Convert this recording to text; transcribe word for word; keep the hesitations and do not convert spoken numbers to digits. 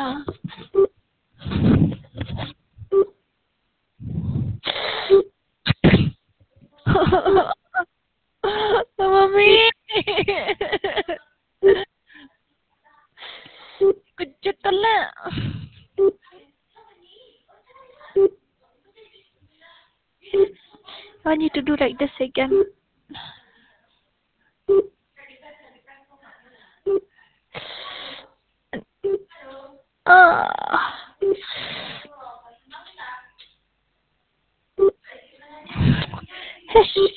Mami. Kejut lah. I need to do like this again.